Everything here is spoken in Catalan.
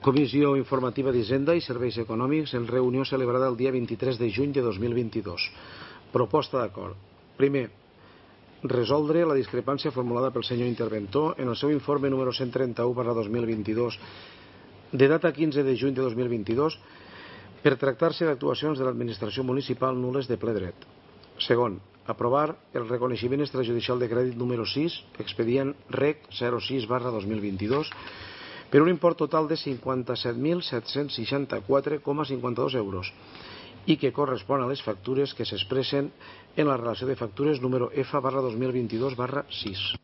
Comissió Informativa d'Hisenda i Serveis Econòmics en reunió celebrada el dia 23 de juny de 2022. Proposta d'acord. Primer, resoldre la discrepància formulada pel senyor interventor en el seu informe número 131/2022 de data 15 de juny de 2022 per tractar-se d'actuacions de l'administració municipal nules de ple dret. Segon, aprovar el reconeixement extrajudicial de crèdit número 6, expedient REC 06/2022, per un import total de 57.764,52 euros i que correspon a les factures que s'expressen en la relació de factures número F/2022/6.